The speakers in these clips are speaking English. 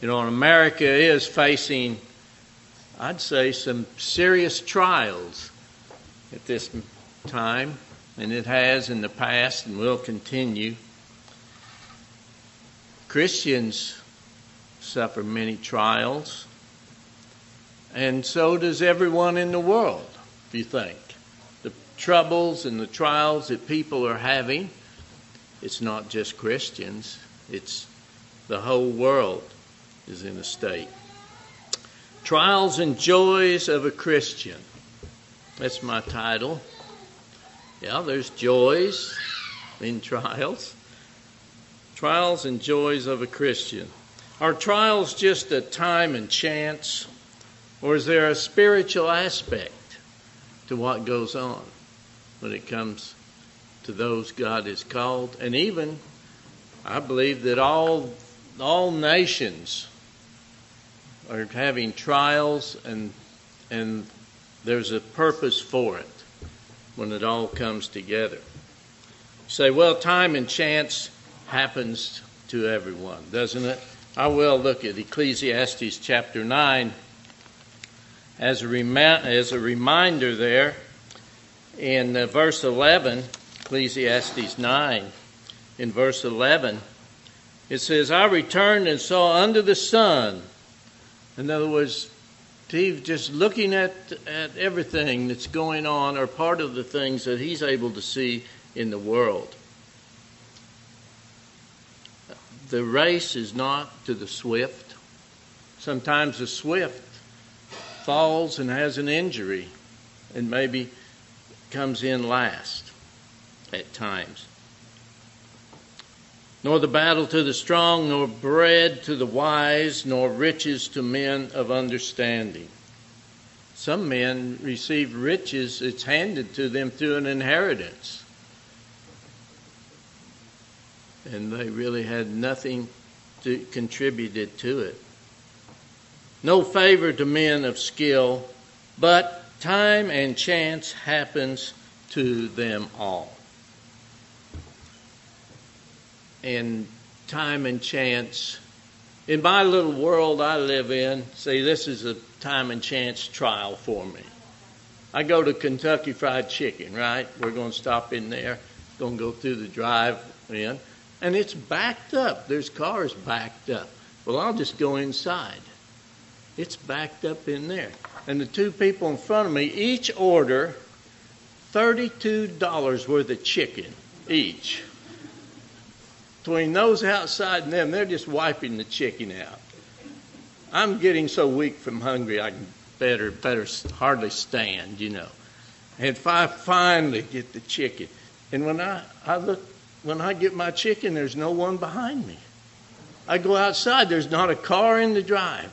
America is facing, I'd say, some serious trials at this time, and it has in the past and will continue. Christians suffer many trials, and so does everyone in the world, if you think. The troubles and the trials that people are having, it's not just Christians, it's the whole world is in a state. Trials and Joys of a Christian. That's my title. Yeah, there's joys in trials. Trials and joys of a Christian. Are trials just a time and chance, or is there a spiritual aspect to what goes on when it comes to those God has called? And even, I believe that all nations are having trials, and there's a purpose for it when it all comes together. You say, well, time and chance happens to everyone, doesn't it? I will look at Ecclesiastes chapter 9 as a reminder there. In verse 11, Ecclesiastes 9, in verse 11, it says, I returned and saw under the sun. In other words, Steve just looking at everything that's going on, or part of the things that he's able to see in the world. The race is not to the swift. Sometimes the swift falls and has an injury and maybe comes in last at times. Nor the battle to the strong, nor bread to the wise, nor riches to men of understanding. Some men receive riches, it's handed to them through an inheritance. And they really had nothing contributed to it. No favor to men of skill, but time and chance happens to them all. And time and chance, in my little world I live in, see, this is a time and chance trial for me. I go to Kentucky Fried Chicken, right? We're going to stop in there, going to go through the drive-in, and it's backed up. There's cars backed up. Well, I'll just go inside. It's backed up in there. And the two people in front of me each order $32 worth of chicken each. Between those outside and them, they're just wiping the chicken out. I'm getting so weak from hungry, I can better hardly stand, And I finally get the chicken. And when I get my chicken, there's no one behind me. I go outside, there's not a car in the drive.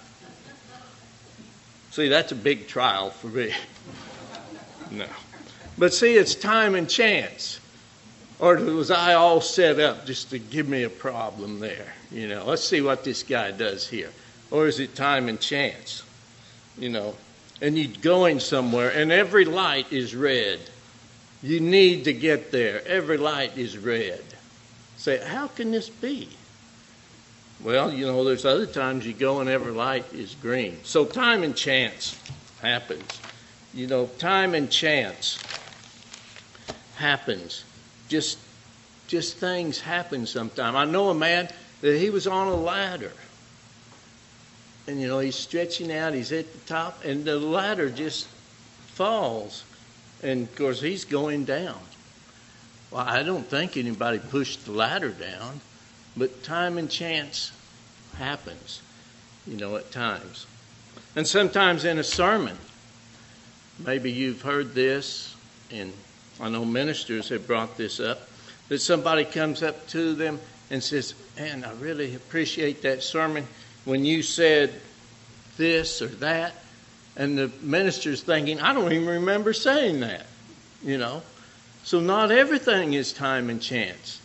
See, that's a big trial for me. No. But see, it's time and chance. Or was I all set up just to give me a problem there? Let's see what this guy does here. Or is it time and chance? And you're going somewhere, and every light is red. You need to get there. Every light is red. Say, how can this be? Well, there's other times you go and every light is green. So time and chance happens. Time and chance happens. Just things happen sometimes. I know a man that he was on a ladder. And, he's stretching out. He's at the top. And the ladder just falls. And, of course, he's going down. Well, I don't think anybody pushed the ladder down. But time and chance happens, at times. And sometimes in a sermon, maybe you've heard this, and I know ministers have brought this up, that somebody comes up to them and says, man, I really appreciate that sermon when you said this or that. And the minister's thinking, I don't even remember saying that, So not everything is time and chance.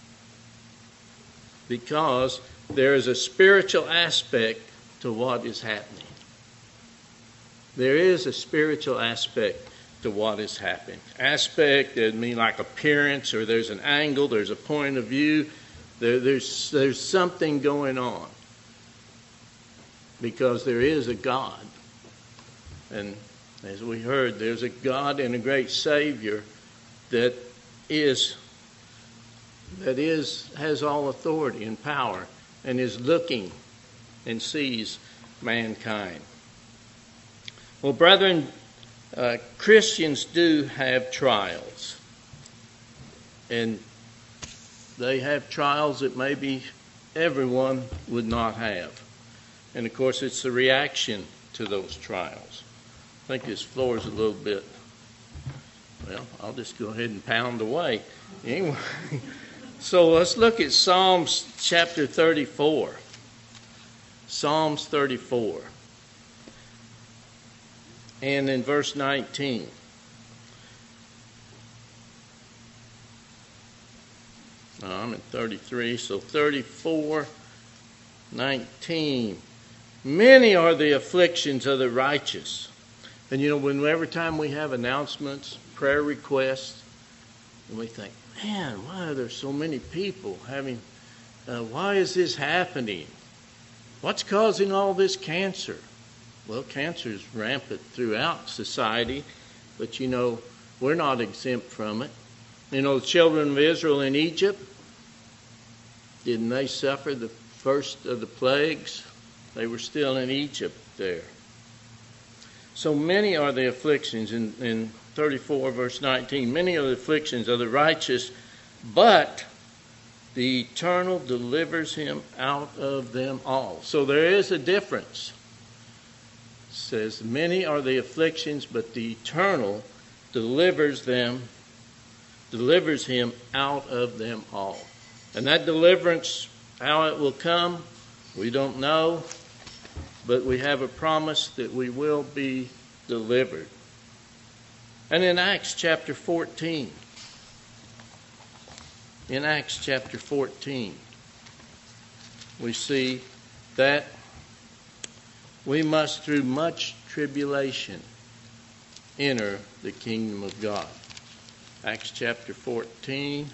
Because there is a spiritual aspect to what is happening. There is a spiritual aspect to what is happening. Aspect doesn't mean like appearance, or there's an angle, there's a point of view. There's something going on. because there is a God. And as we heard, there's a God and a great Savior that has all authority and power and is looking and sees mankind. Well, brethren, Christians do have trials. And they have trials that maybe everyone would not have. And of course, it's the reaction to those trials. I think this floor is a little bit, well, I'll just go ahead and pound away. Anyway, so let's look at Psalms chapter 34. Psalms 34. And in verse 19. I'm in 33, so 34, 19. Many are the afflictions of the righteous. And every time we have announcements, prayer requests, and we think, man, why are there so many people having, why is this happening? What's causing all this cancer? Well, cancer is rampant throughout society, but we're not exempt from it. The children of Israel in Egypt, didn't they suffer the first of the plagues? They were still in Egypt there. So many are the afflictions in 34 verse 19. Many are the afflictions of the righteous, but the Eternal delivers him out of them all. So there is a difference. It says, many are the afflictions, but the Eternal delivers him out of them all. And that deliverance, how it will come, we don't know, but we have a promise that we will be delivered. And in Acts chapter 14, we see that we must, through much tribulation, enter the kingdom of God. Acts chapter 14.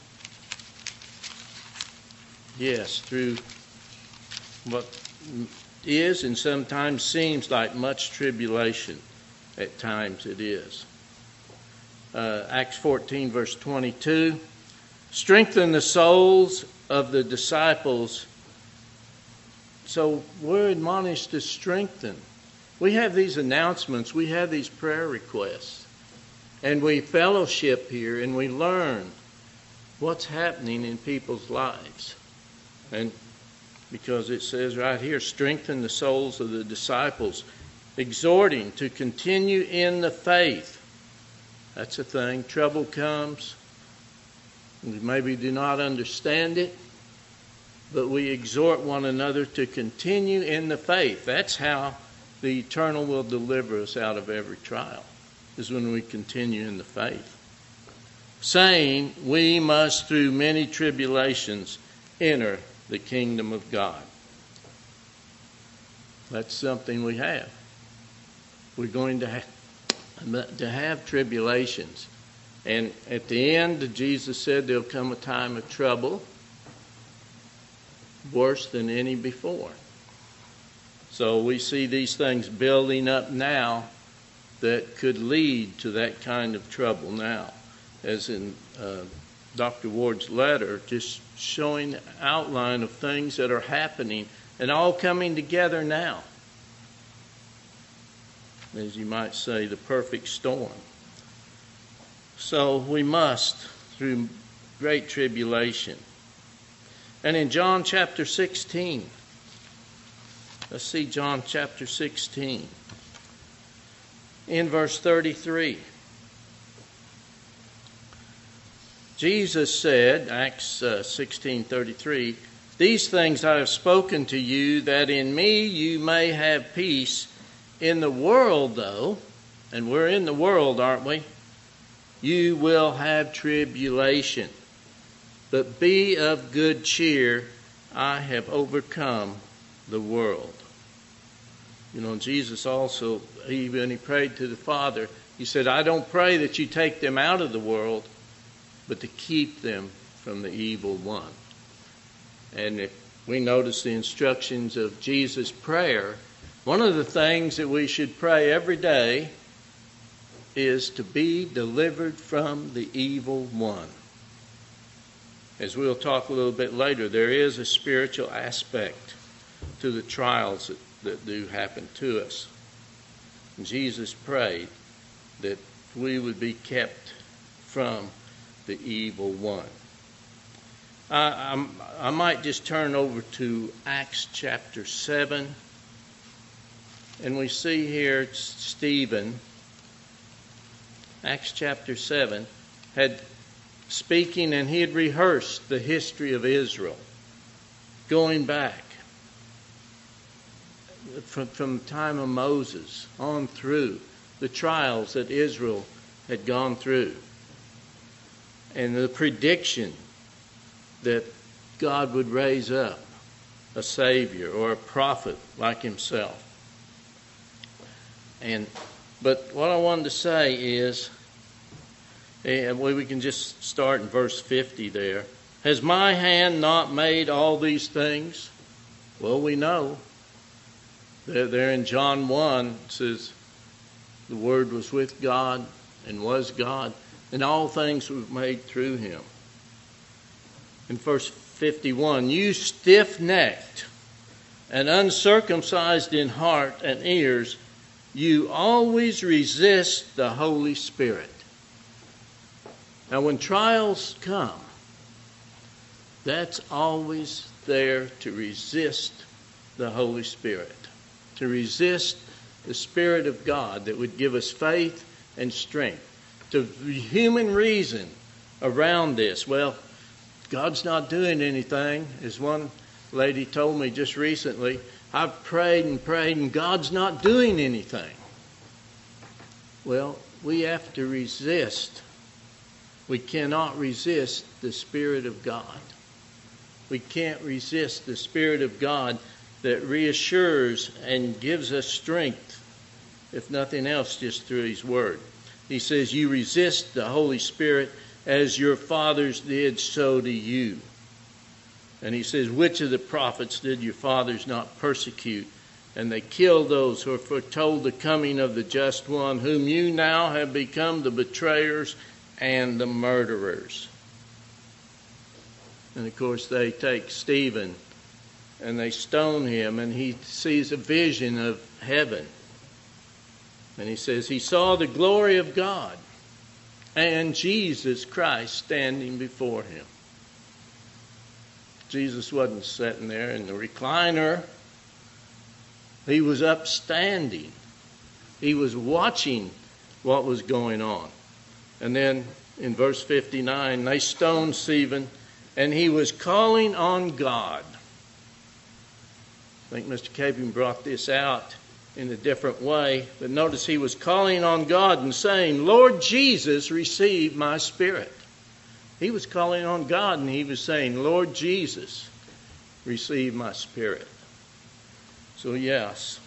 Yes, through what is and sometimes seems like much tribulation. At times it is. Acts 14 verse 22. Strengthen the souls of the disciples. So we're admonished to strengthen. We have these announcements. We have these prayer requests. And we fellowship here and we learn what's happening in people's lives. And because it says right here, strengthen the souls of the disciples, exhorting to continue in the faith. That's a thing. Trouble comes. We maybe do not understand it, but we exhort one another to continue in the faith. That's how the Eternal will deliver us out of every trial, is when we continue in the faith. Saying, we must through many tribulations enter the kingdom of God. That's something we have. We're going to have tribulations. And at the end, Jesus said there'll come a time of trouble worse than any before. So we see these things building up now that could lead to that kind of trouble now. As in Dr. Ward's letter, just showing the outline of things that are happening and all coming together now. As you might say, the perfect storm. So we must, through great tribulation. And in John chapter 16, let's see John chapter 16, in verse 33. Jesus said, Acts 16:33, these things I have spoken to you, that in me you may have peace. In the world, though, and we're in the world, aren't we? You will have tribulation. But be of good cheer. I have overcome the world. Jesus also, when he prayed to the Father, he said, I don't pray that you take them out of the world, but to keep them from the evil one. And if we notice the instructions of Jesus' prayer, One of the things that we should pray every day is to be delivered from the evil one. As we'll talk a little bit later, there is a spiritual aspect to the trials that do happen to us. And Jesus prayed that we would be kept from the evil one. I might just turn over to Acts chapter 7. And we see here Stephen, Acts chapter 7, had speaking, and he had rehearsed the history of Israel, going back from the time of Moses on through the trials that Israel had gone through, and the prediction that God would raise up a Savior or a prophet like himself. But what I wanted to say is, we can just start in verse 50 there. Has my hand not made all these things? Well, we know. There in John 1, it says, the Word was with God and was God, and all things were made through him. In verse 51, you stiff-necked and uncircumcised in heart and ears, you always resist the Holy Spirit. Now, when trials come, that's always there to resist the Holy Spirit, to resist the Spirit of God that would give us faith and strength. The human reason around this, well, God's not doing anything. As one lady told me just recently, I've prayed and God's not doing anything. Well, we have to resist. We cannot resist the Spirit of God. We can't resist the Spirit of God that reassures and gives us strength, if nothing else, just through his word. He says, you resist the Holy Spirit as your fathers did, so do you. And he says, which of the prophets did your fathers not persecute? And they killed those who foretold the coming of the just one, whom you now have become the betrayers and the murderers. And of course they take Stephen and they stone him, and he sees a vision of heaven. And he says he saw the glory of God and Jesus Christ standing before him. Jesus wasn't sitting there in the recliner. He was upstanding. He was watching what was going on. And then in verse 59, they stoned Stephen, and he was calling on God. I think Mr. Caping brought this out in a different way, but notice he was calling on God and saying, Lord Jesus, receive my spirit. He was calling on God and he was saying, Lord Jesus, receive my spirit. So yes,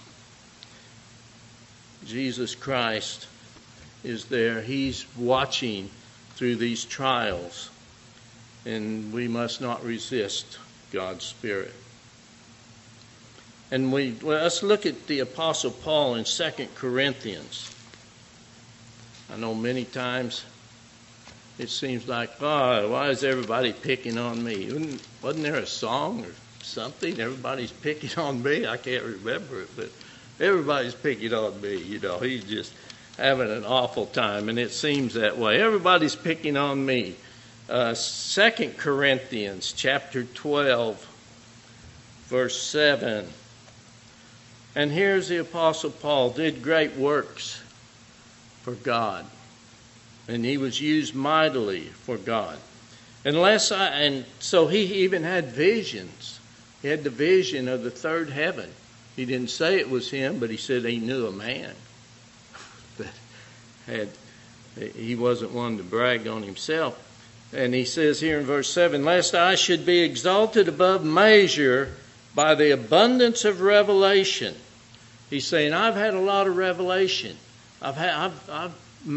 Jesus Christ is there. He's watching through these trials, and we must not resist God's Spirit. And let's look at the Apostle Paul in 2 Corinthians. I know many times it seems like, why is everybody picking on me? Wasn't there a song or something? Everybody's picking on me. I can't remember it, but everybody's picking on me. He's just having an awful time, and it seems that way. Everybody's picking on me. 2 Corinthians chapter 12, verse 7. And here's the Apostle Paul, did great works for God. And he was used mightily for God. And so he even had visions. He had the vision of the third heaven. He didn't say it was him, but he said he knew a man that he wasn't one to brag on himself. And he says here in verse 7, lest I should be exalted above measure by the abundance of revelation. He's saying, I've had a lot of revelation. I've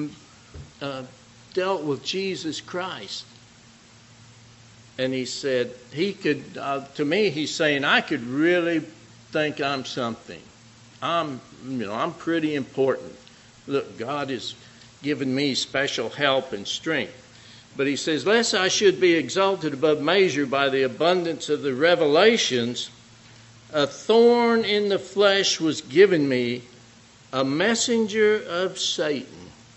dealt with Jesus Christ. And he said, he could, to me, he's saying, I could really think I'm something. I'm pretty important. Look, God has given me special help and strength. But he says, lest I should be exalted above measure by the abundance of the revelations, a thorn in the flesh was given me, a messenger of Satan.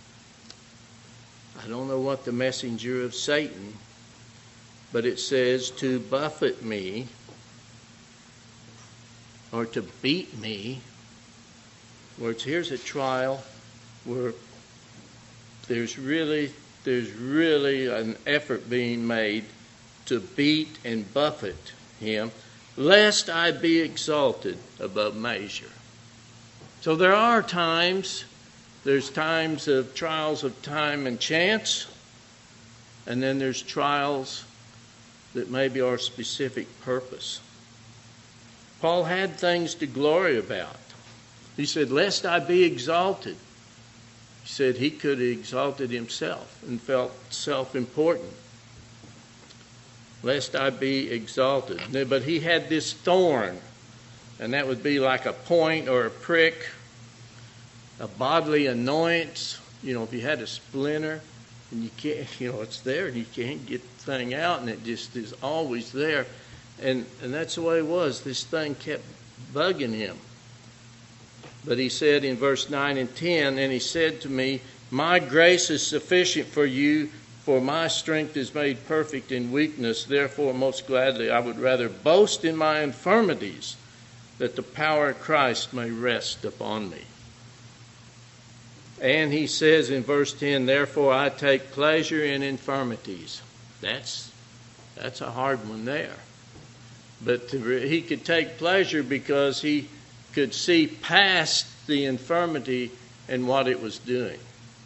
I don't know what the messenger of Satan, but it says to buffet me or to beat me. Here's a trial where there's really an effort being made to beat and buffet him, lest I be exalted above measure. So there's times of trials of time and chance, and then there's trials that maybe are specific purpose. Paul had things to glory about. He said, lest I be exalted. He said he could have exalted himself and felt self-important. Lest I be exalted. But he had this thorn, and that would be like a point or a prick, a bodily annoyance. If you had a splinter and you can't, it's there and you can't get the thing out, and it just is always there. And that's the way it was. This thing kept bugging him. But he said in verse 9 and 10, and he said to me, my grace is sufficient for you, for my strength is made perfect in weakness. Therefore, most gladly, I would rather boast in my infirmities, that the power of Christ may rest upon me. And he says in verse 10, therefore I take pleasure in infirmities. That's a hard one there. But he could take pleasure because he could see past the infirmity and what it was doing.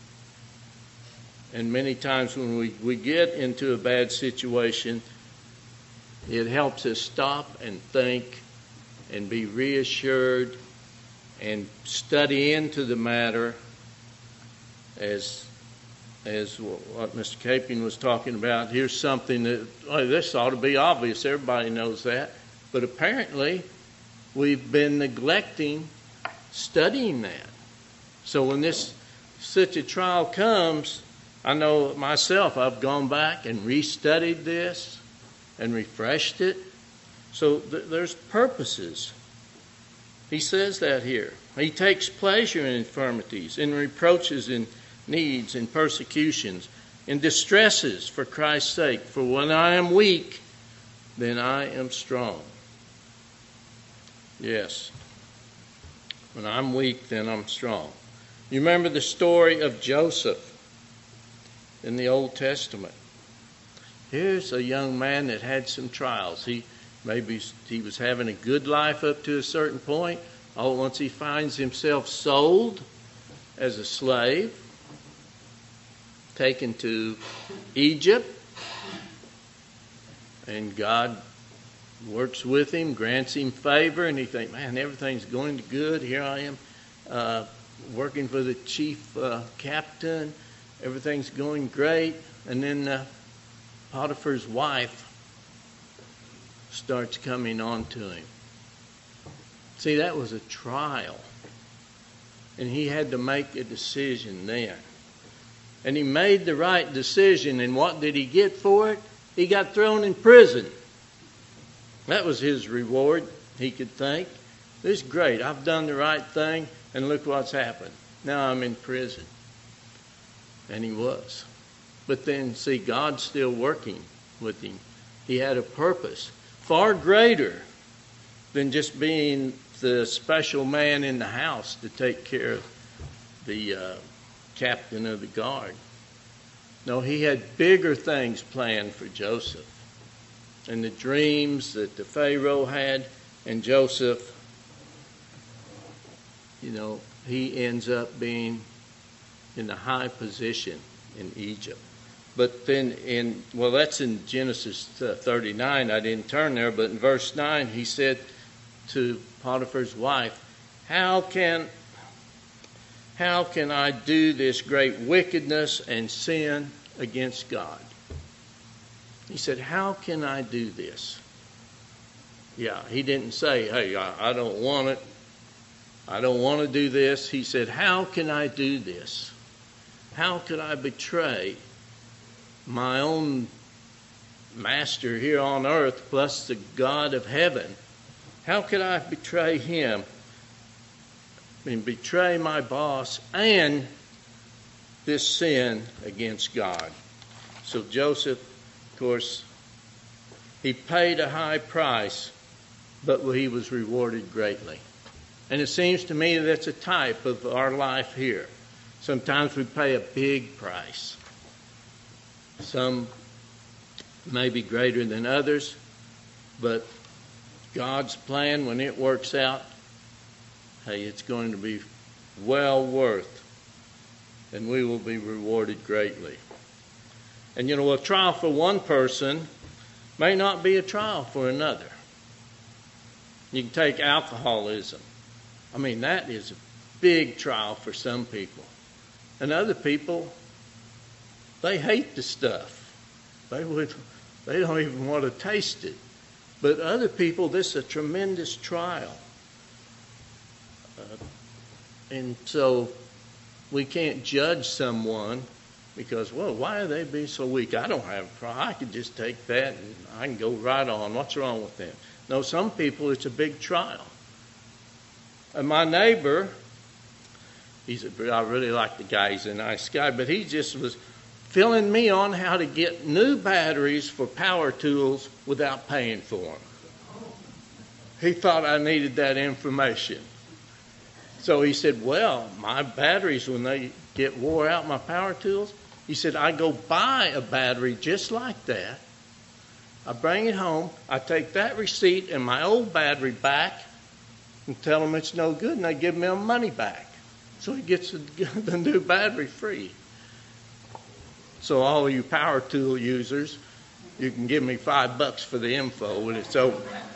And many times when we get into a bad situation, it helps us stop and think and be reassured and study into the matter, as what Mr. Caping was talking about. Here's something that, this ought to be obvious. Everybody knows that. But apparently, we've been neglecting studying that. So when such a trial comes, I know myself, I've gone back and restudied this and refreshed it. So there's purposes. He says that here. He takes pleasure in infirmities, in reproaches, in needs, in persecutions, in distresses for Christ's sake. For when I am weak, then I am strong. Yes. When I'm weak, then I'm strong. You remember the story of Joseph in the Old Testament. Here's a young man that had some trials. Maybe he was having a good life up to a certain point. Once he finds himself sold as a slave, taken to Egypt, and God works with him, grants him favor, and he thinks, man, everything's going good. Here I am working for the chief captain. Everything's going great. And then Potiphar's wife starts coming on to him. See, that was a trial. And he had to make a decision then. And he made the right decision. And what did he get for it? He got thrown in prison. That was his reward, he could think. This is great. I've done the right thing, and look what's happened. Now I'm in prison. And he was. But then, see, God's still working with him. He had a purpose far greater than just being the special man in the house to take care of the captain of the guard. No, he had bigger things planned for Joseph. And the dreams that the Pharaoh had, and Joseph, he ends up being in a high position in Egypt. But then that's in Genesis 39. I didn't turn there, but in verse 9 he said to Potiphar's wife, How can I do this great wickedness and sin against God? He said, how can I do this? Yeah, he didn't say, hey, I don't want it. I don't want to do this. He said, how can I do this? How could I betray my own master here on earth plus the God of heaven? How could I betray him? I mean, betray my boss and this sin against God. So Joseph, of course, he paid a high price, but he was rewarded greatly. And it seems to me that's a type of our life here. Sometimes we pay a big price. Some may be greater than others, but God's plan, when it works out, hey, it's going to be well worth, and we will be rewarded greatly. And you know, a trial for one person may not be a trial for another. You can take alcoholism. I mean, that is a big trial for some people. And other people, they hate the stuff. They don't even want to taste it. But other people, this is a tremendous trial. And so we can't judge someone because, well, why are they being so weak? I don't have a problem. I can just take that and I can go right on. What's wrong with them? No, some people, it's a big trial. And my neighbor, I really like the guy. He's a nice guy, but he just was filling me on how to get new batteries for power tools without paying for them. He thought I needed that information. So he said, well, my batteries, when they get wore out, my power tools, he said, I go buy a battery just like that. I bring it home. I take that receipt and my old battery back and tell them it's no good, and they give me my money back. So he gets the new battery free. So all of you power tool users, you can give me $5 for the info when it's over.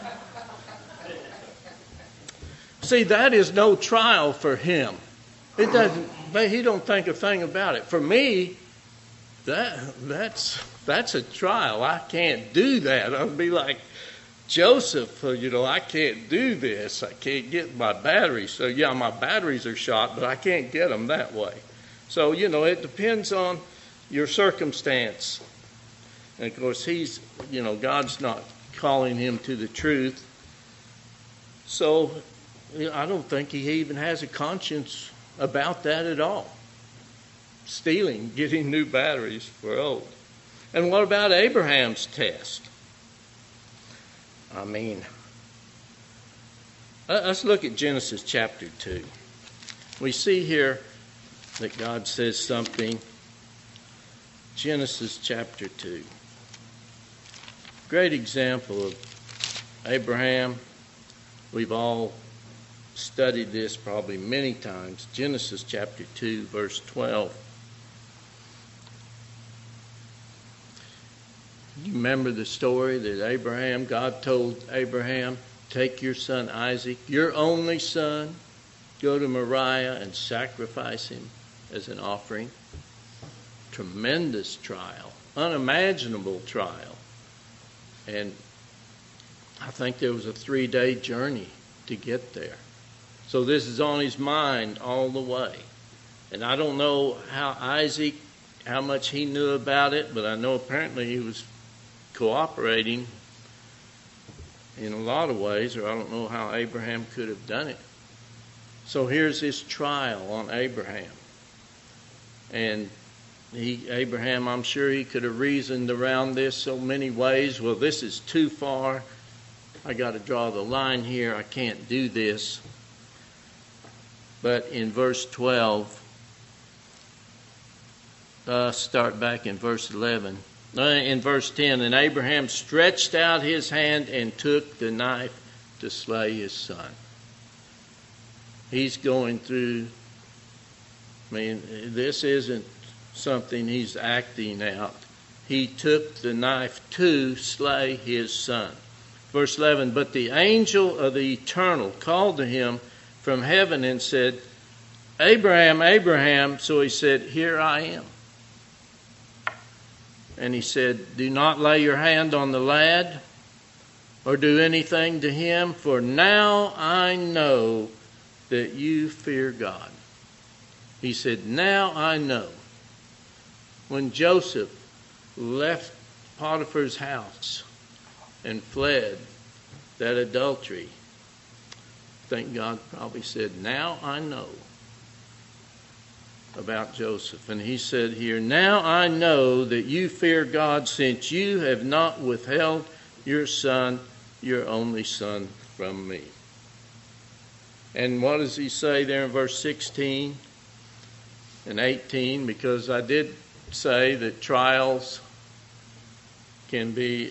See, that is no trial for him. He don't think a thing about it. For me, that's a trial. I can't do that. I'll be like Joseph, I can't do this. I can't get my batteries. So, yeah, my batteries are shot, but I can't get them that way. So, it depends on your circumstance. And, of course, God's not calling him to the truth. So, I don't think he even has a conscience about that at all. Stealing, getting new batteries for old. And what about Abraham's test? I mean, let's look at Genesis chapter 2. We see here that God says something. Genesis chapter 2. Great example of Abraham. We've all studied this probably many times. Genesis chapter 2, verse 12. You remember the story that God told Abraham, take your son Isaac, your only son, go to Moriah and sacrifice him as an offering. Tremendous trial, unimaginable trial. And I think there was a 3-day journey to get there. So this is on his mind all the way. And I don't know how much he knew about it, but I know apparently he was cooperating in a lot of ways, or I don't know how Abraham could have done it. So here's this trial on Abraham. And Abraham, I'm sure he could have reasoned around this so many ways. Well, this is too far. I got to draw the line here. I can't do this. But in verse 12, start back in verse 11. In verse 10, and Abraham stretched out his hand and took the knife to slay his son. He's going through, this isn't something he's acting out. He took the knife to slay his son. Verse 11, but the angel of the Eternal called to him from heaven and said, Abraham, Abraham. So he said, here I am. And he said, do not lay your hand on the lad or do anything to him, for now I know that you fear God. He said, now I know. When Joseph left Potiphar's house and fled that adultery, I think God probably said, now I know about Joseph. And he said here, now I know that you fear God, since you have not withheld your son, your only son, from me. And what does he say there in verse 16 and 18? Because I did say that trials can be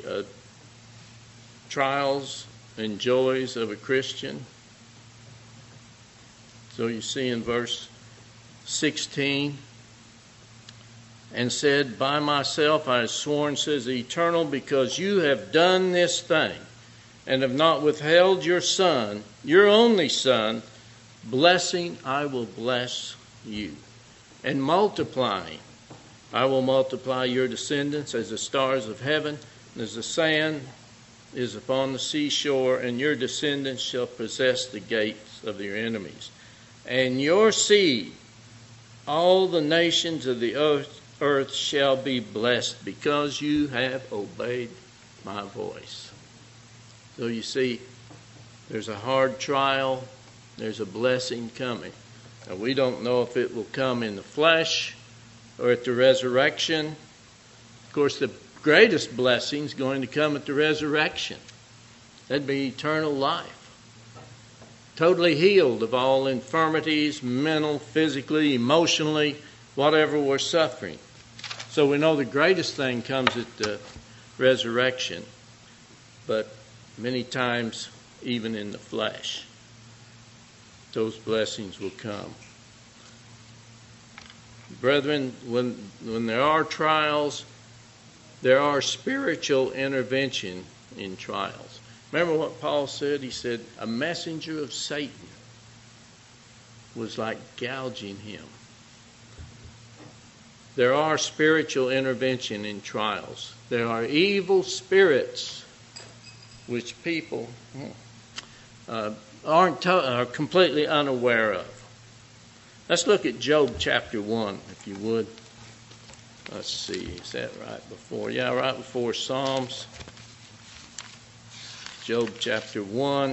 trials and joys of a Christian. So you see in verse 16, and said, by myself I have sworn, says the Eternal, because you have done this thing, and have not withheld your son, your only son, blessing I will bless you, and multiplying I will multiply your descendants as the stars of heaven, and as the sand is upon the seashore, and your descendants shall possess the gates of your enemies. And your seed, all the nations of the earth shall be blessed, because you have obeyed my voice. So you see, there's a hard trial, there's a blessing coming. Now we don't know if it will come in the flesh or at the resurrection. Of course, the greatest blessing is going to come at the resurrection. That'd be eternal life. Totally healed of all infirmities, mental, physically, emotionally, whatever we're suffering. So we know the greatest thing comes at the resurrection, but many times even in the flesh, those blessings will come. Brethren, when there are trials, there are spiritual intervention in trials. Remember what Paul said? He said, a messenger of Satan was like gouging him. There are spiritual intervention in trials. There are evil spirits which people are completely unaware of. Let's look at Job chapter 1, if you would. Let's see, is that right before? Yeah, right before Psalms. Job chapter 1.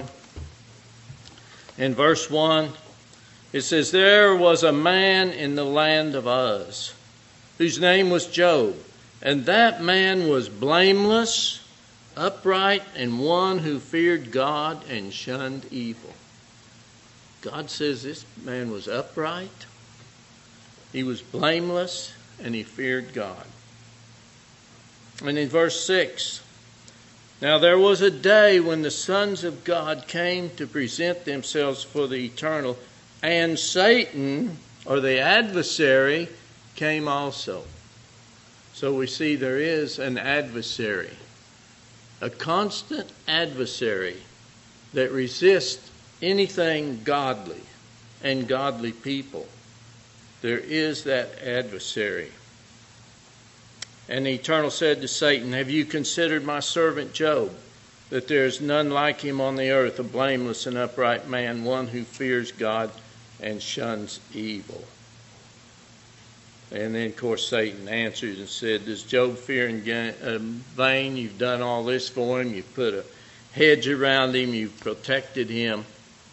In verse 1, it says, there was a man in the land of Uz, whose name was Job, and that man was blameless, upright, and one who feared God and shunned evil. God says this man was upright, he was blameless, and he feared God. And in verse 6, now there was a day when the sons of God came to present themselves for the Eternal, and Satan, or the adversary, came also. So we see there is an adversary, a constant adversary that resists anything godly and godly people. There is that adversary. And the Eternal said to Satan, have you considered my servant Job, that there is none like him on the earth, a blameless and upright man, one who fears God and shuns evil? And then, of course, Satan answered and said, does Job fear in vain? You've done all this for him. You've put a hedge around him. You've protected him.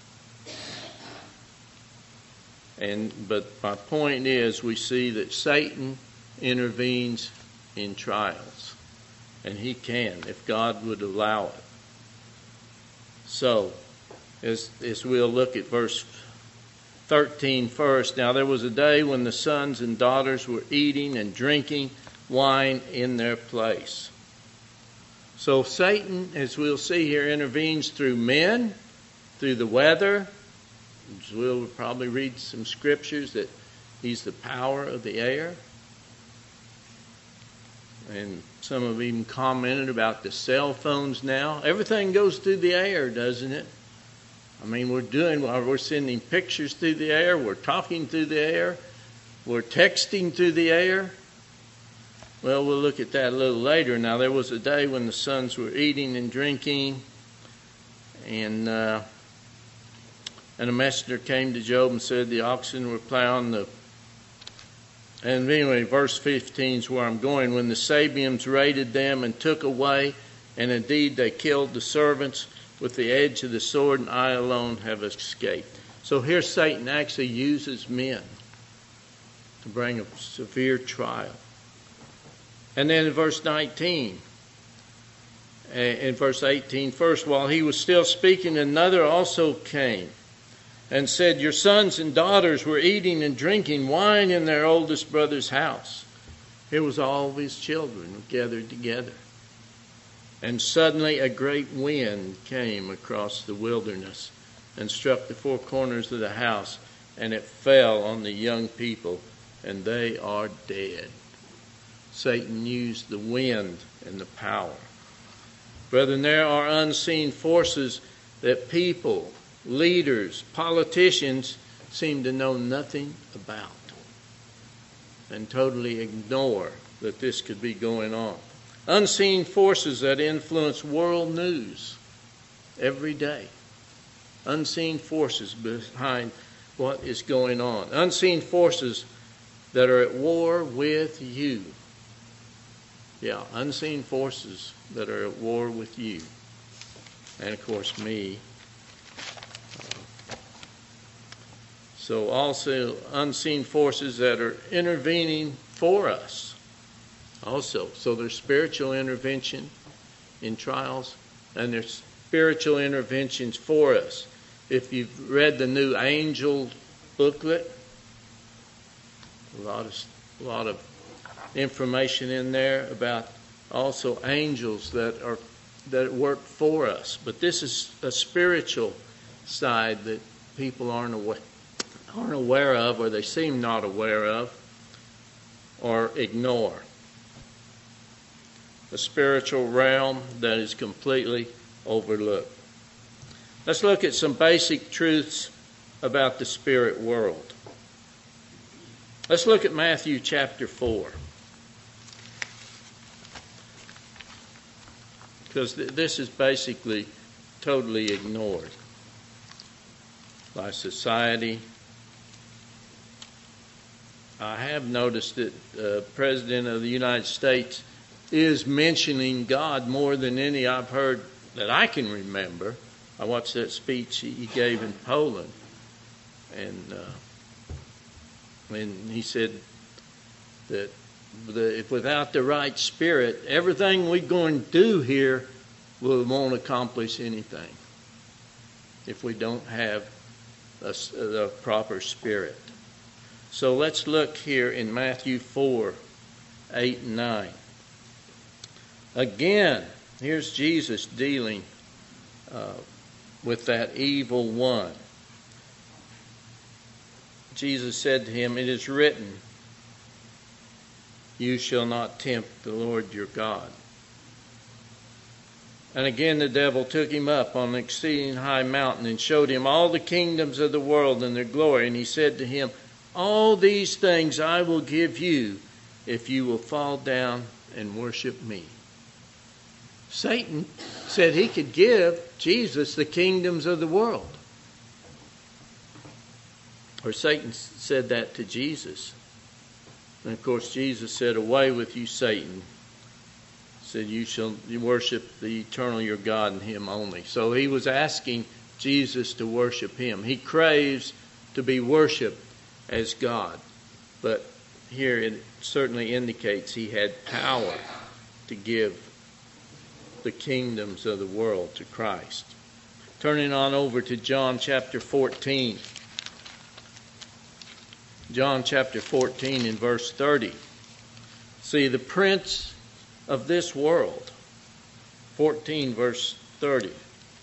But my point is, we see that Satan intervenes in trials. And he can, if God would allow it. So, as we'll look at verse 13 first. Now there was a day when the sons and daughters were eating and drinking wine in their place. So Satan, as we'll see here, intervenes through men, through the weather. We'll probably read some scriptures that he's the power of the air. And some have even commented about the cell phones now. Everything goes through the air, doesn't it? I mean, we're sending pictures through the air, we're talking through the air, we're texting through the air. Well, we'll look at that a little later. Now, there was a day when the sons were eating and drinking, and And a messenger came to Job and said the oxen were plowing the... And anyway, verse 15 is where I'm going. When the Sabeans raided them and took away, and indeed they killed the servants with the edge of the sword, and I alone have escaped. So here Satan actually uses men to bring a severe trial. And then in verse 19, in verse 18, first, while he was still speaking, another also came and said, your sons and daughters were eating and drinking wine in their oldest brother's house. Here was all of his children gathered together. And suddenly a great wind came across the wilderness and struck the four corners of the house, and it fell on the young people, and they are dead. Satan used the wind and the power. Brethren, there are unseen forces that people, leaders, politicians seem to know nothing about and totally ignore that this could be going on. Unseen forces that influence world news every day. Unseen forces behind what is going on. Unseen forces that are at war with you. Yeah, unseen forces that are at war with you. And of course me. So also unseen forces that are intervening for us. Also, so there's spiritual intervention in trials, and there's spiritual interventions for us. If you've read the new Angel booklet, a lot of information in there about also angels that work for us. But this is a spiritual side that people aren't aware of, or they seem not aware of, or ignore. A spiritual realm that is completely overlooked. Let's look at some basic truths about the spirit world. Let's look at Matthew chapter 4. Because this is basically totally ignored by society. I have noticed that the President of the United States is mentioning God more than any I've heard that I can remember. I watched that speech he gave in Poland, and he said that if without the right spirit, everything we're going to do here won't accomplish anything if we don't have a proper spirit. So let's look here in Matthew 4, 8 and 9. Again, here's Jesus dealing with that evil one. Jesus said to him, it is written, you shall not tempt the Lord your God. And again the devil took him up on an exceeding high mountain and showed him all the kingdoms of the world and their glory. And he said to him, all these things I will give you if you will fall down and worship me. Satan said he could give Jesus the kingdoms of the world. Or Satan said that to Jesus. And of course Jesus said, away with you, Satan. He said, you worship the eternal your God and him only. So he was asking Jesus to worship him. He craves to be worshipped as God. But here it certainly indicates he had power to give the kingdoms of the world to Christ. Turning on over to John chapter 14. John chapter 14 in verse 30. See, the prince of this world. 14 verse 30.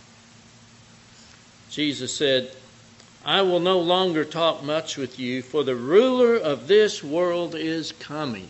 Jesus said, I will no longer talk much with you, for the ruler of this world is coming,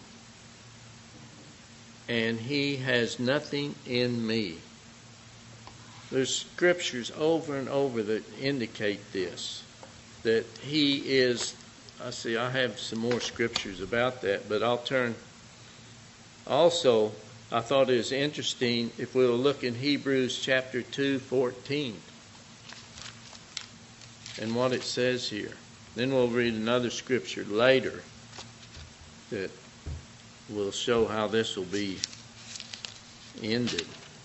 and he has nothing in me. There's scriptures over and over that indicate this, that he is... I have some more scriptures about that, but I'll turn. Also, I thought it was interesting if we'll look in Hebrews chapter 2:14. and what it says here. Then we'll read another scripture later that will show how this will be ended.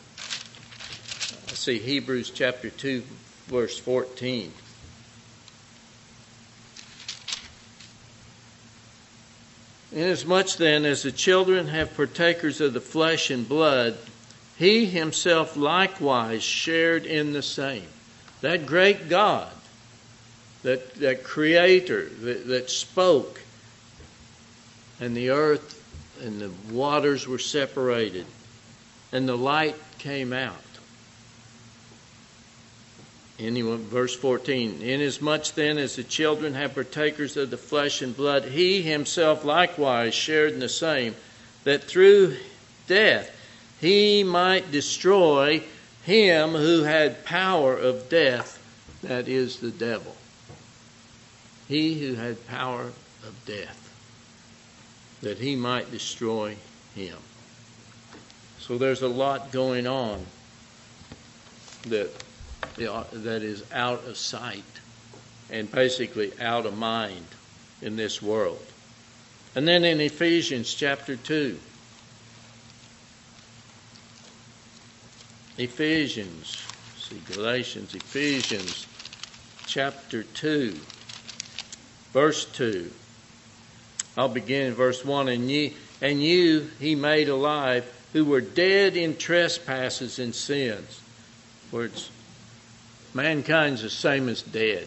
See Hebrews chapter 2, verse 14. Inasmuch then as the children have partakers of the flesh and blood, he himself likewise shared in the same. That great God, that creator that spoke, and the earth and the waters were separated, and the light came out. Anyway, verse 14, inasmuch then as the children have partakers of the flesh and blood, he himself likewise shared in the same, that through death he might destroy him who had power of death, that is the devil. He who had power of death, that he might destroy him. So there's a lot going on that is out of sight and basically out of mind in this world. And then in Ephesians chapter 2, Ephesians chapter 2, verse 2. I'll begin in verse 1. And you he made alive, who were dead in trespasses and sins. Words, mankind's the same as dead,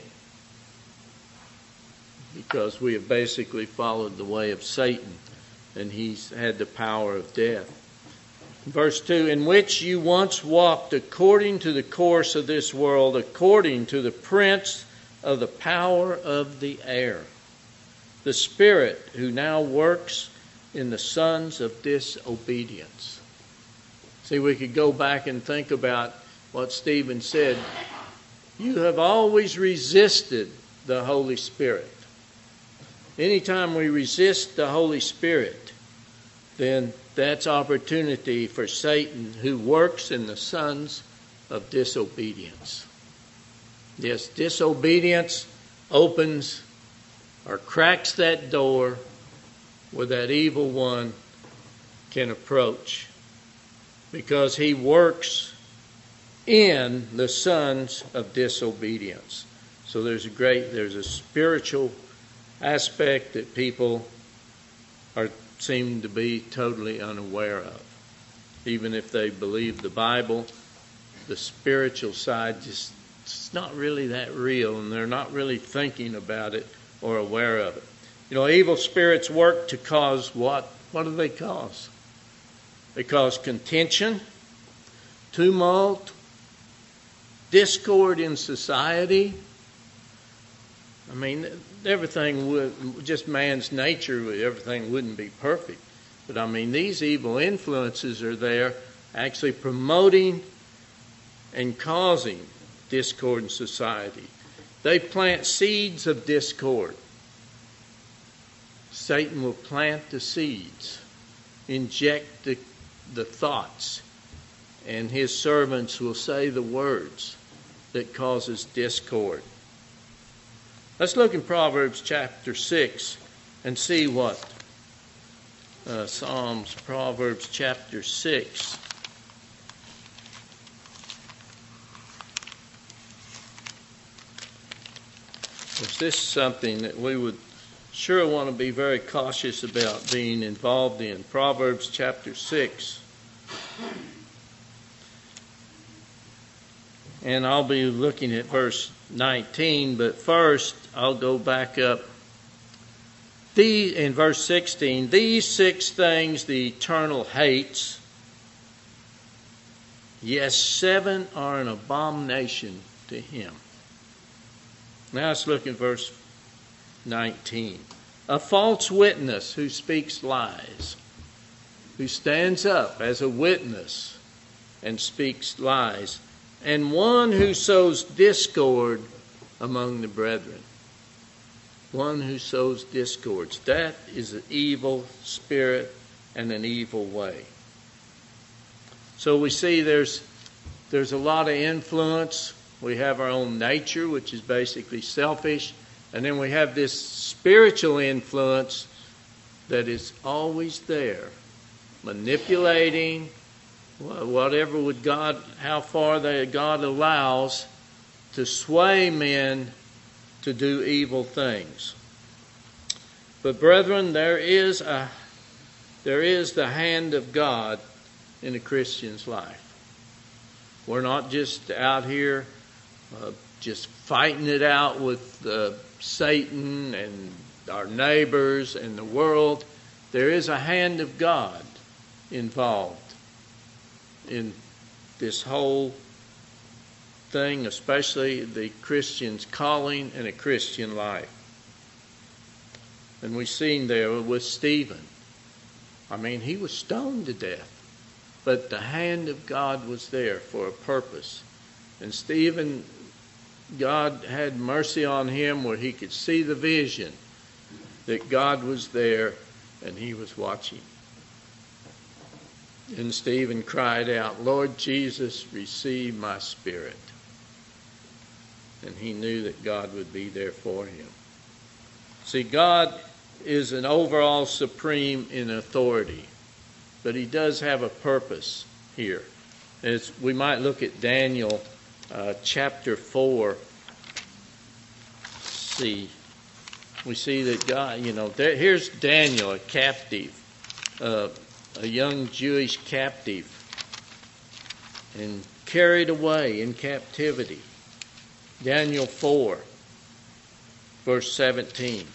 because we have basically followed the way of Satan, and he's had the power of death. Verse 2, in which you once walked according to the course of this world, according to the prince of the power of the air, the spirit who now works in the sons of disobedience. See, we could go back and think about what Stephen said. You have always resisted the Holy Spirit. Anytime we resist the Holy Spirit, then that's opportunity for Satan, who works in the sons of disobedience. Yes, disobedience opens or cracks that door where that evil one can approach, because he works in the sons of disobedience. So there's a spiritual aspect that people seem to be totally unaware of. Even if they believe the Bible, the spiritual side it's not really that real, and they're not really thinking about it or aware of it. You know, evil spirits work to cause what? What do they cause? They cause contention, tumult, discord in society. I mean, everything would, just man's nature, everything wouldn't be perfect. But I mean, these evil influences are there actually promoting and causing discord in society. They plant seeds of discord. Satan will plant the seeds, inject the thoughts, and his servants will say the words that causes discord. Let's look in Proverbs chapter 6 and see what Proverbs chapter 6. Is this something that we would sure want to be very cautious about being involved in? Proverbs chapter 6. And I'll be looking at verse 19, but first I'll go back up. In verse 16, these 6 things the Eternal hates, yes, 7 are an abomination to him. Now let's look at verse 19. A false witness who speaks lies, who stands up as a witness and speaks lies, and one who sows discord among the brethren. One who sows discords. That is an evil spirit and an evil way. So we see there's a lot of influence We have our own nature, which is basically selfish. And then we have this spiritual influence that is always there, manipulating whatever would God, how far God allows to sway men to do evil things. But brethren, there is the hand of God in a Christian's life. We're not just out here just fighting it out with Satan and our neighbors and the world. There is a hand of God involved in this whole thing, especially the Christian's calling and a Christian life. And we've seen there with Stephen. I mean, he was stoned to death, but the hand of God was there for a purpose. And Stephen, God had mercy on him where he could see the vision that God was there and he was watching. And Stephen cried out, "Lord Jesus, receive my spirit." And he knew that God would be there for him. See, God is an overall supreme in authority, but he does have a purpose here. As we might look at Daniel chapter 4. We see that God, here's Daniel, a captive, a young Jewish captive, and carried away in captivity. Daniel 4, verse 17.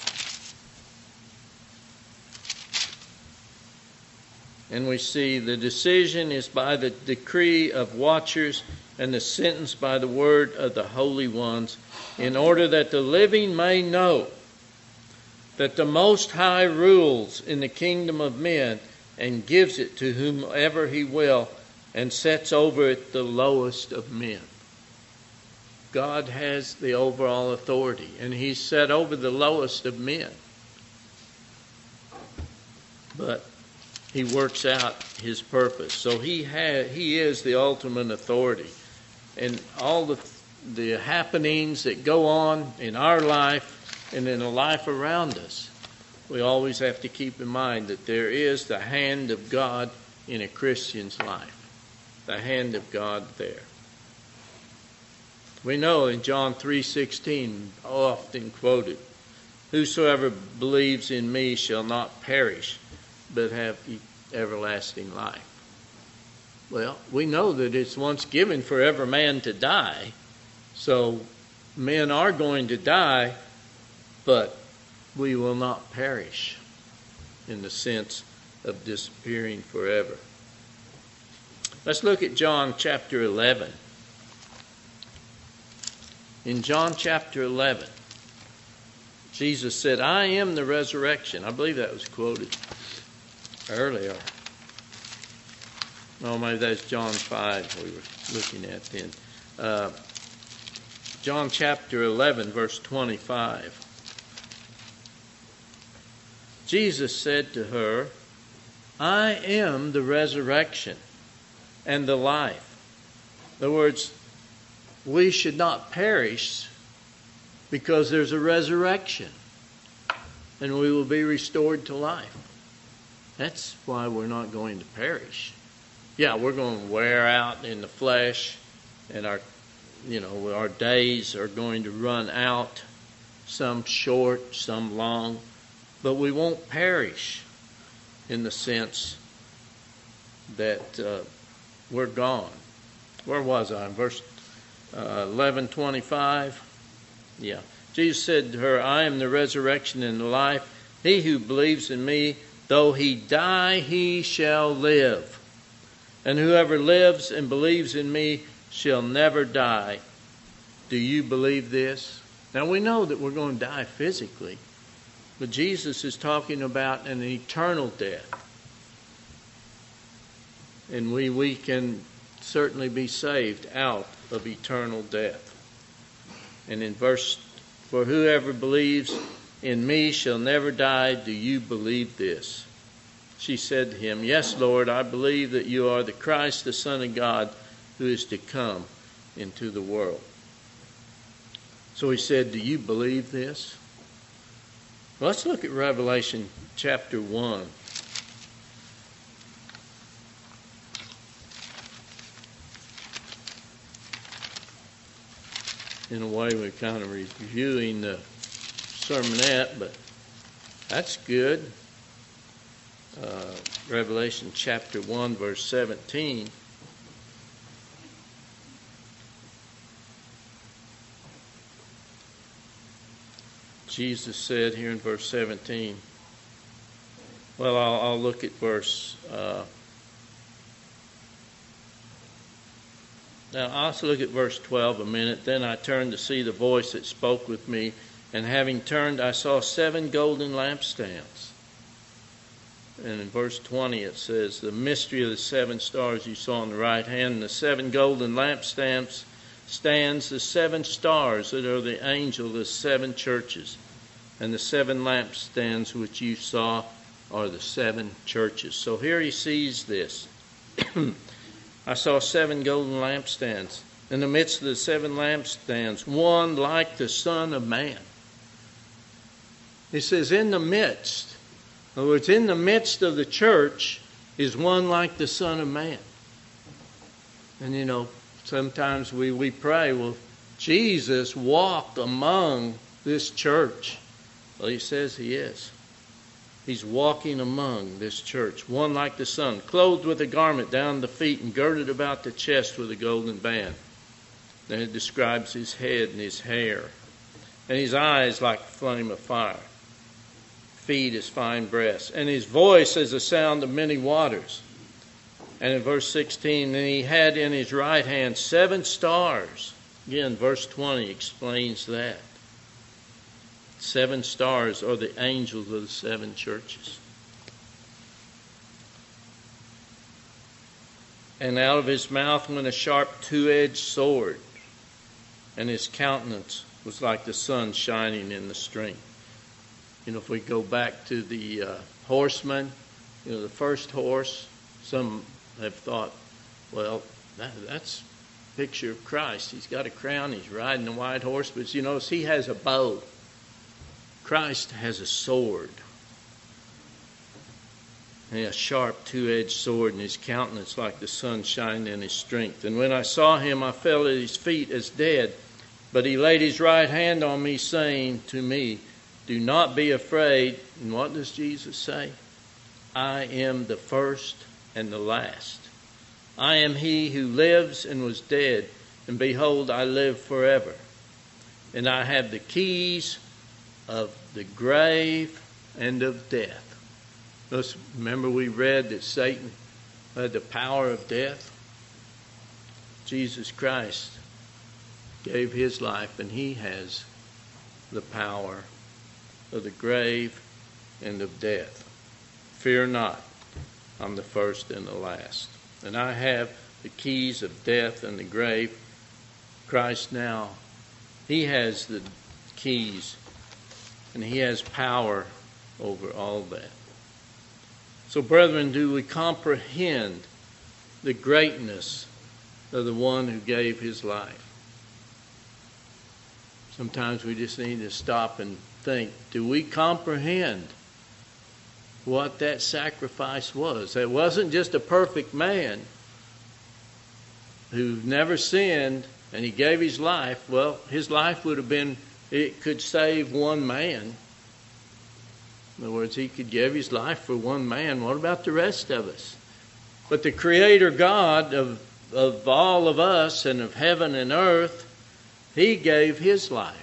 And we see the decision is by the decree of watchers and the sentence by the word of the holy ones, in order that the living may know that the Most High rules in the kingdom of men and gives it to whomever he will and sets over it the lowest of men. God has the overall authority, and he's set over the lowest of men. But he works out his purpose. So he is the ultimate authority. And all the happenings that go on in our life and in the life around us, we always have to keep in mind that there is the hand of God in a Christian's life. The hand of God there. We know in John 3:16, often quoted, "Whosoever believes in me shall not perish, but have everlasting life." Well, we know that it's once given for every man to die. So men are going to die, but we will not perish in the sense of disappearing forever. Let's look at John chapter 11. In John chapter 11, Jesus said, "I am the resurrection." I believe that was quoted earlier. No, maybe that's John 5 we were looking at then. John chapter 11, verse 25. Jesus said to her, "I am the resurrection and the life." In other words, we should not perish because there's a resurrection and we will be restored to life. That's why we're not going to perish. Yeah, we're going to wear out in the flesh, and our days are going to run out, some short, some long, but we won't perish in the sense that we're gone. Where was I? In verse 11:25. Yeah. Jesus said to her, "I am the resurrection and the life. He who believes in me, though he die, he shall live. And whoever lives and believes in me shall never die." Do you believe this? Now we know that we're going to die physically, but Jesus is talking about an eternal death. And we can certainly be saved out of eternal death. And in verse, "For whoever believes in me shall never die. Do you believe this?" She said to him, "Yes, Lord, I believe that you are the Christ, the Son of God, who is to come, into the world. So he said, do you believe this? Let's look at Revelation chapter 1. In a way, we're kind of reviewing the sermonette, but that's good. Revelation chapter 1, verse 17. Jesus said here in verse 17, well, I'll look at verse, now I'll also look at verse 12 a minute. Then I turned to see the voice that spoke with me, and having turned, I saw 7 golden lampstands. And in verse 20 it says, the mystery of the 7 stars you saw on the right hand, and the 7 golden lampstands, the 7 stars that are the angel of the 7 churches, and the 7 lampstands which you saw are the 7 churches. So here he sees this. I saw 7 golden lampstands. In the midst of the 7 lampstands, one like the Son of Man. He says, in the midst. In other words, in the midst of the church is one like the Son of Man. And you know, sometimes we pray, well, Jesus walked among this church. Well, he says he is. He's walking among this church, one like the Son, clothed with a garment down the feet and girded about the chest with a golden band. Then it describes his head and his hair, and his eyes like a flame of fire, feet as fine brass, and his voice as the sound of many waters. And in verse 16, and he had in his right hand 7 stars. Again, verse 20 explains that. 7 stars are the angels of the 7 churches. And out of his mouth went a sharp 2-edged sword, and his countenance was like the sun shining in the strength. You know, if we go back to the horseman, you know, the first horse, some have thought, well, that's a picture of Christ. He's got a crown, he's riding a white horse, but you notice he has a bow. Christ has a sword, and a sharp 2-edged sword, and his countenance like the sun shining in his strength. And when I saw him, I fell at his feet as dead. But he laid his right hand on me, saying to me, do not be afraid. And what does Jesus say? I am the first and the last. I am he who lives and was dead, and behold, I live forever. And I have the keys of the grave and of death. Let's remember we read that Satan had the power of death. Jesus Christ gave his life, and he has the power of the grave and of death. Fear not, I'm the first and the last. And I have the keys of death and the grave. Christ now, he has the keys, and he has power over all that. So, brethren, do we comprehend the greatness of the one who gave his life? Sometimes we just need to stop and think, do we comprehend what that sacrifice was? It wasn't just a perfect man who never sinned and he gave his life. Well, his life would have been, it could save one man. In other words, he could give his life for one man. What about the rest of us? But the Creator God of all of us and of heaven and earth, he gave his life.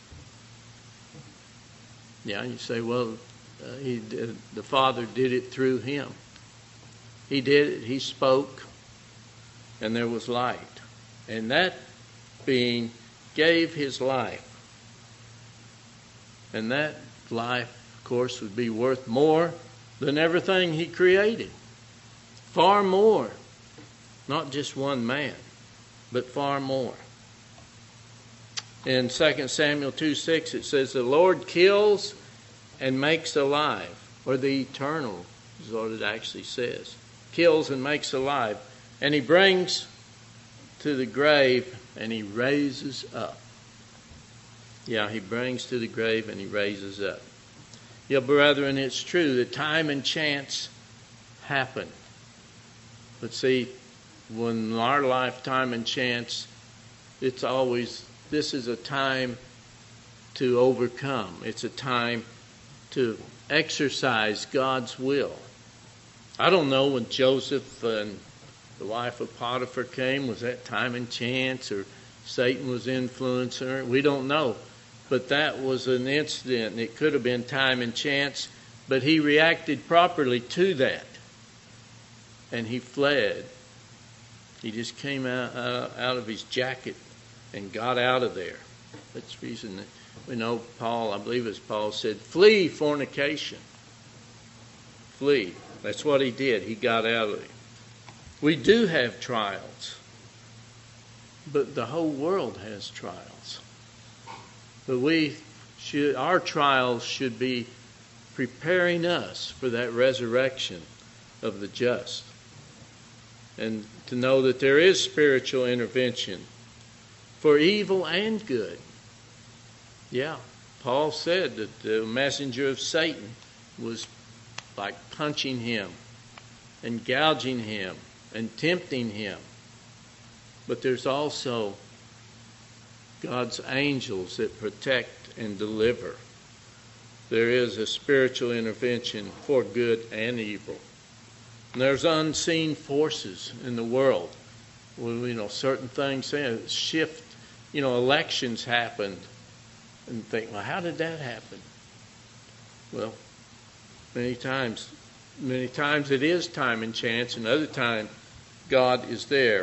Yeah, you say, well, the Father did it through him. He did it. He spoke, and there was light. And that being gave his life. And that life, of course, would be worth more than everything he created. Far more. Not just one man, but far more. In 2 Samuel 2:6 it says, the Lord kills and makes alive. Or the eternal is what it actually says. Kills and makes alive. And he brings to the grave and he raises up. Yeah, he brings to the grave and he raises up. Yeah, brethren, it's true that time and chance happen. But see, when our lifetime and chance, it's always, this is a time to overcome. It's a time to exercise God's will. I don't know when Joseph and the wife of Potiphar came, was that time and chance or Satan was influencing her? We don't know. But that was an incident. It could have been time and chance, but he reacted properly to that. And he fled. He just came out of his jacket and got out of there. That's the reason that we know Paul, I believe it's Paul, said, flee fornication. Flee. That's what he did. He got out of it. We do have trials. But the whole world has trials. But our trials should be preparing us for that resurrection of the just. And to know that there is spiritual intervention for evil and good. Yeah, Paul said that the messenger of Satan was like punching him and gouging him and tempting him. But there's also God's angels that protect and deliver. There is a spiritual intervention for good and evil. And there's unseen forces in the world. Well, certain things shift. Elections happened. And think, well, how did that happen? Well, many times it is time and chance, and other times God is there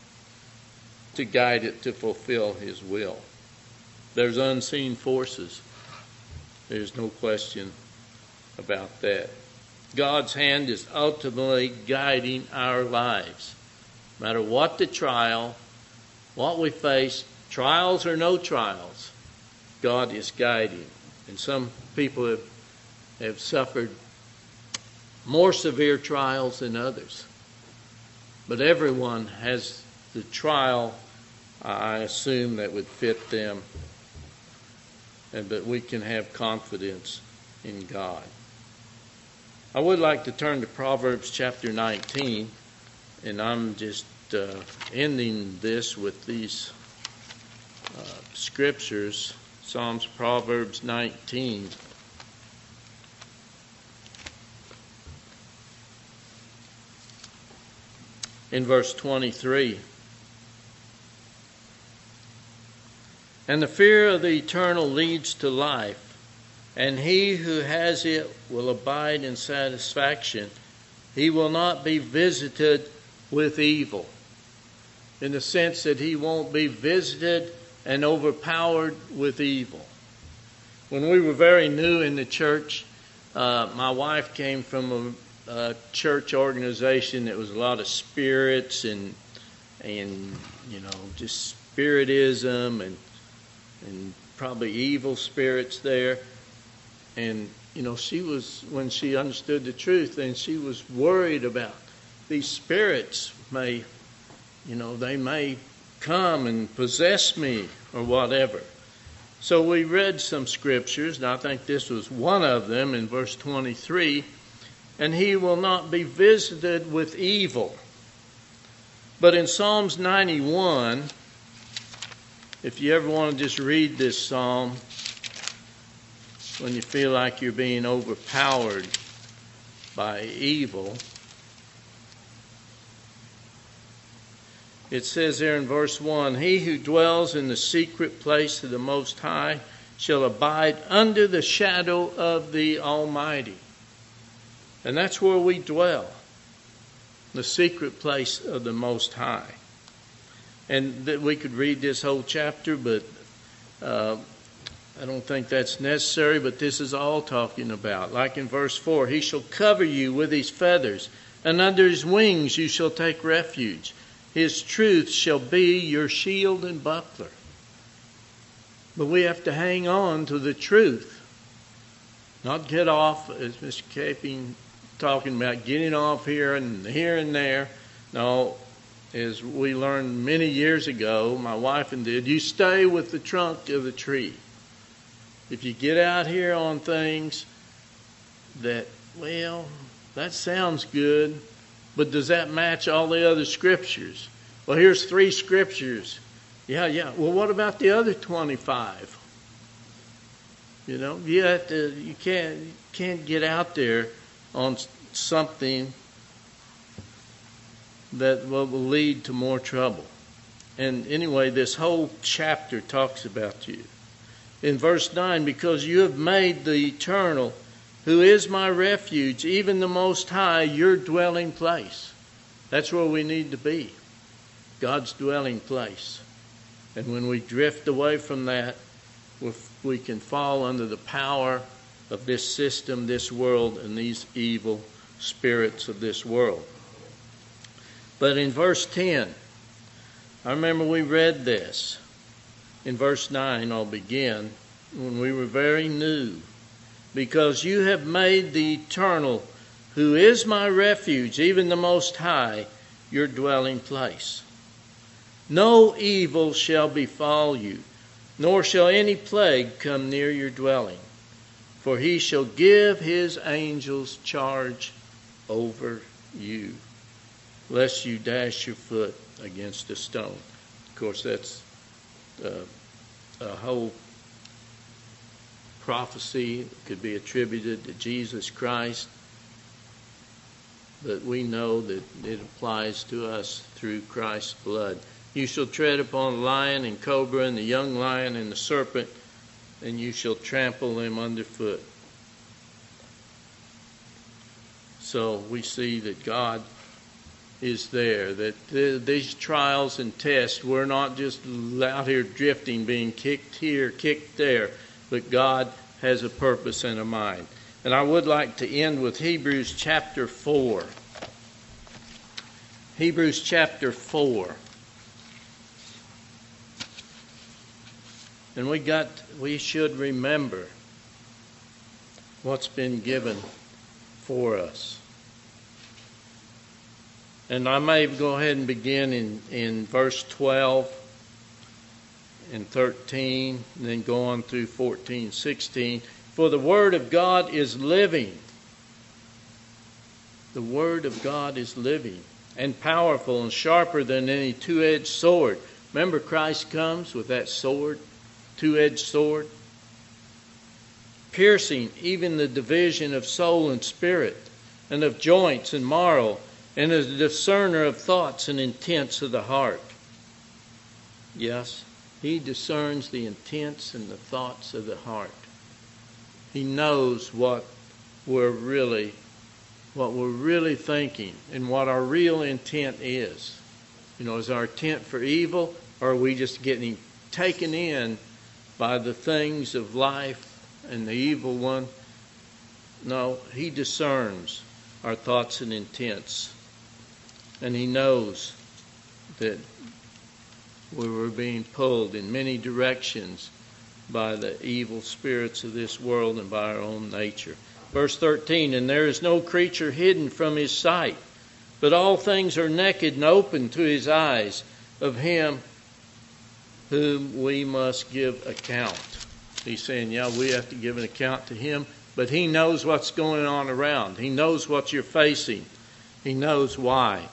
to guide it to fulfill his will. There's unseen forces. There's no question about that. God's hand is ultimately guiding our lives. No matter what the trial, what we face, trials or no trials, God is guiding. And some people have suffered more severe trials than others. But everyone has the trial, I assume, that would fit them. But we can have confidence in God. I would like to turn to Proverbs chapter 19, and I'm just ending this with these scriptures. Psalms, Proverbs 19. In verse 23. And the fear of the eternal leads to life, and he who has it will abide in satisfaction. He will not be visited with evil, in the sense that he won't be visited and overpowered with evil. When we were very new in the church, my wife came from a church organization that was a lot of spirits and just spiritism and probably evil spirits there. And, she was, when she understood the truth, then she was worried about these spirits they may come and possess me or whatever. So we read some scriptures, and I think this was one of them in verse 23. And he will not be visited with evil. But in Psalms 91, if you ever want to just read this psalm, when you feel like you're being overpowered by evil, it says there in verse 1, he who dwells in the secret place of the Most High shall abide under the shadow of the Almighty. And that's where we dwell, the secret place of the Most High. And that we could read this whole chapter, but I don't think that's necessary, but this is all talking about. Like in verse 4, he shall cover you with his feathers, and under his wings you shall take refuge. His truth shall be your shield and buckler. But we have to hang on to the truth. Not get off, as Mr. Caping talking about, getting off here and there. No, as we learned many years ago, my wife and did, you stay with the trunk of the tree. If you get out here on things that, well, that sounds good, but does that match all the other scriptures? Well, here's 3 scriptures. Yeah. Well, what about the other 25? You know, you can't get out there on something that will lead to more trouble. And anyway, this whole chapter talks about you. In verse 9, because you have made the eternal, who is my refuge, even the Most High, your dwelling place. That's where we need to be, God's dwelling place. And when we drift away from that, we can fall under the power of this system, this world, and these evil spirits of this world. But in verse 10, I remember we read this. In verse 9, I'll begin, when we were very new. Because you have made the eternal, who is my refuge, even the Most High, your dwelling place. No evil shall befall you, nor shall any plague come near your dwelling. For he shall give his angels charge over you, lest you dash your foot against a stone. Of course, that's a whole prophecy that could be attributed to Jesus Christ, but we know that it applies to us through Christ's blood. You shall tread upon the lion and cobra and the young lion and the serpent, and you shall trample them underfoot. So we see that God is there, that these trials and tests, we're not just out here drifting, being kicked here, kicked there, but God has a purpose and a mind. And I would like to end with Hebrews chapter 4. Hebrews chapter 4. And we should remember what's been given for us. And I may go ahead and begin in verse 12 and 13, and then go on through 14, 16. For the Word of God is living. The Word of God is living and powerful and sharper than any two-edged sword. Remember, Christ comes with that sword, two-edged sword, piercing even the division of soul and spirit, and of joints and marrow, and is a discerner of thoughts and intents of the heart. Yes, he discerns the intents and the thoughts of the heart. He knows what we're really thinking and what our real intent is. You know, is our intent for evil, or are we just getting taken in by the things of life and the evil one? No, he discerns our thoughts and intents. And he knows that we were being pulled in many directions by the evil spirits of this world and by our own nature. Verse 13, and there is no creature hidden from his sight, but all things are naked and open to his eyes, of him whom we must give account. He's saying, yeah, we have to give an account to him, but he knows what's going on around. He knows what you're facing. He knows why.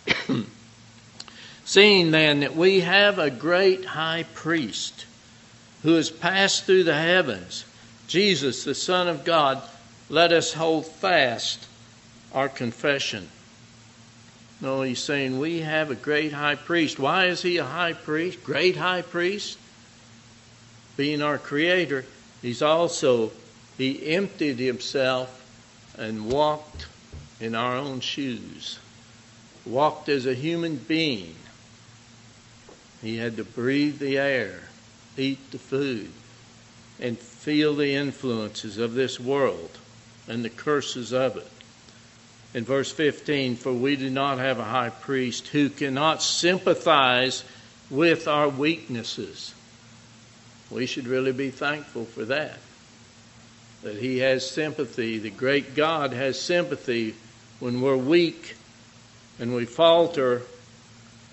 Seeing then that we have a great high priest who has passed through the heavens, Jesus, the Son of God, let us hold fast our confession. No, he's saying we have a great high priest. Why is he a high priest? Great high priest? Being our creator, he emptied himself and walked in our own shoes. Walked as a human being. He had to breathe the air, eat the food, and feel the influences of this world and the curses of it. In verse 15, for we do not have a high priest who cannot sympathize with our weaknesses. We should really be thankful for that he has sympathy. The great God has sympathy when we're weak and we falter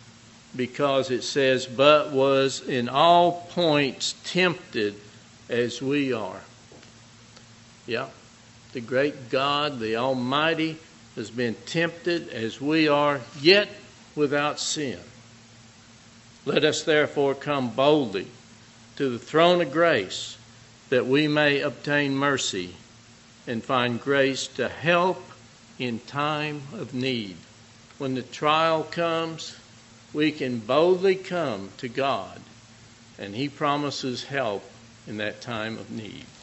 because it says, but was in all points tempted as we are. Yeah, the great God, the Almighty, has been tempted as we are, yet without sin. Let us therefore come boldly to the throne of grace, that we may obtain mercy and find grace to help in time of need. When the trial comes, we can boldly come to God, and He promises help in that time of need.